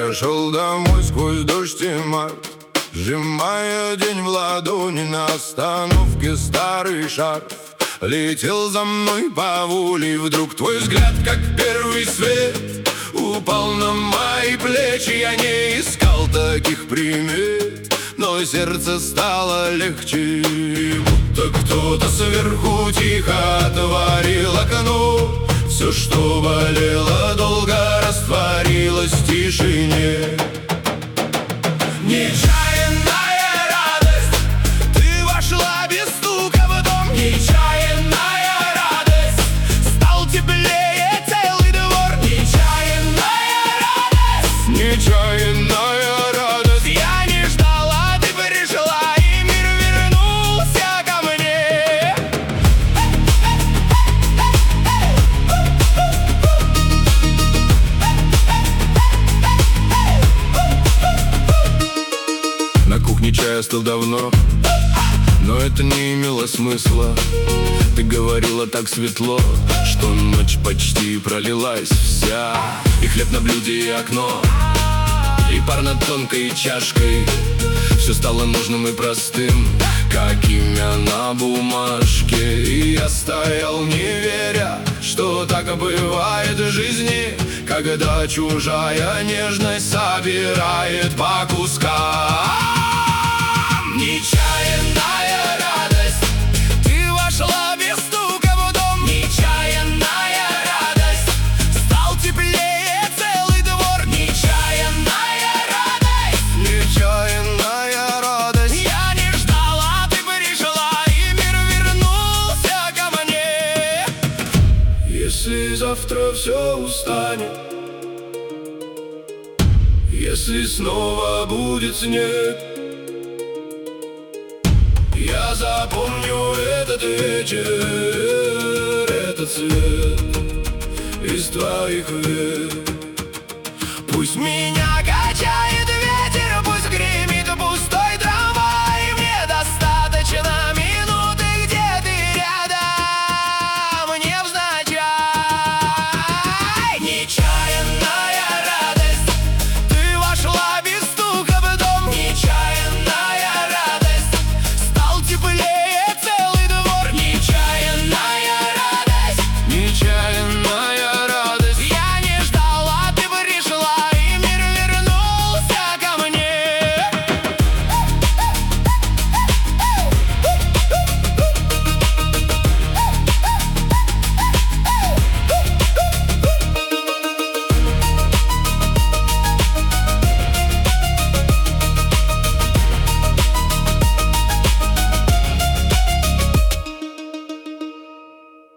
Я шел домой сквозь дождь и мат, сжимая день в ладони. На остановке старый шарф летел за мной по воле. Вдруг твой взгляд, как первый свет, упал на мои плечи. Я не искал таких примет, но сердце стало легче. Будто кто-то сверху тихо отворил окно. Все, что болело долго, растворилось в тишине. Нечаянная радость, ты вошла без стука в дом. Нечаянная радость, стал теплее целый двор. Нечаянная радость, нечаянная радость. Я не ждала, ты пришла, и мир вернулся ко мне. На кухне чай остыл давно, но это не имело смысла. Ты говорила так светло, что ночь почти пролилась вся. И хлеб на блюде, и окно, и пар над тонкой чашкой. Все стало нужным и простым, как имя на бумажке. И я стоял, не веря, что так бывает в жизни, когда чужая нежность собирает по кускам. Нечаянная радость, ты вошла без стука в дом. Нечаянная радость, стал теплее целый двор. Нечаянная радость, нечаянная радость. Я не ждала, ты пришла, и мир вернулся ко мне. Если завтра все устанет, если снова будет снег, я запомню этот вечер, этот цвет из твоих век. Пусть меня